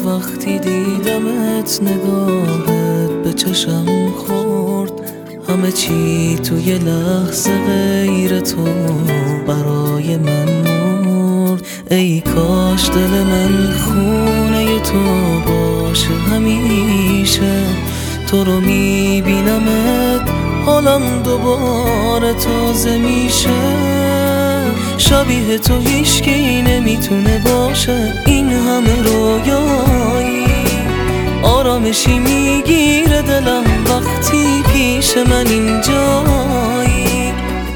وقتی دیدمت نگاهت به چشم خورد، همه چی توی لحظه غیر تو برای من مرد. ای کاش دل من خونه تو باشه همیشه، تو رو میبینمت حالم دوباره تازه میشه. شبیه تو هیچکی نمیتونه باشه، این همه رویایی آرامشی میگیره دلم وقتی پیش من اینجایی.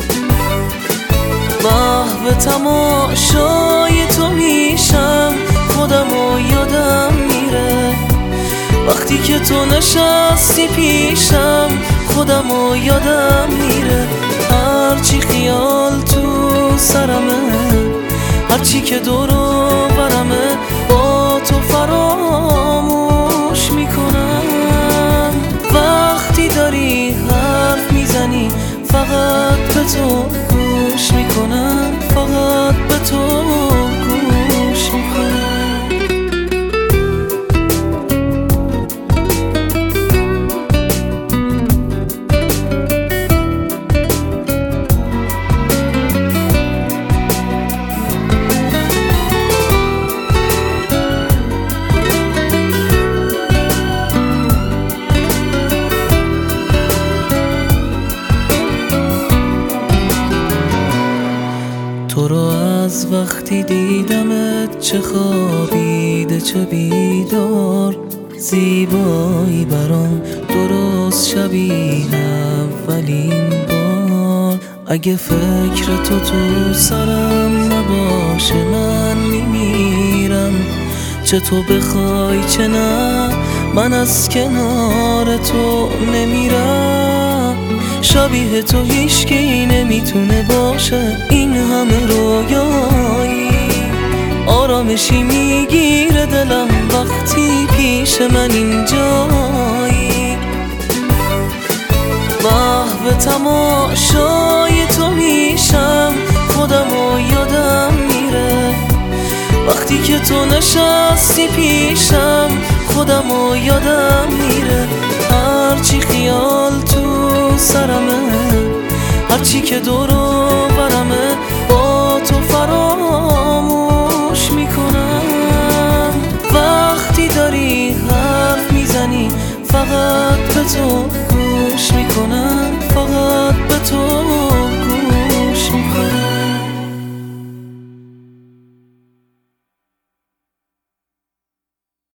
محو تماشای تو میشم، خودمو یادم میره وقتی که تو نشستی پیشم، خودمو یادم میره. هرچی خیال تو سرمه، هرچی که دور و برمه، با تو فراموش میکنم. وقتی داری حرف میزنی فقط به تو گوش میکنم، فقط به تو گوش میکنم. تو رو از وقتی دیدمت، چه خوابیده چه بیدار، زیبایی برام درست شبیه اولین بار. اگه فکر تو سرم نباشه من میمیرم، چه تو بخوای چه نه من از کنار تو نمیرم. شبیه تو هیچکی نمیتونه باشه، این همه رویایی آرامشی میگیره دلم وقتی پیش من اینجایی. محو تماشای تو میشم، خودمو یادم میره وقتی که تو نشستی پیشم، خودمو یادم میره. هرچی خیال تو سرمه، هرچی که دور و برمه، با تو فراموش میکنم. وقتی داری حرف میزنی فقط به تو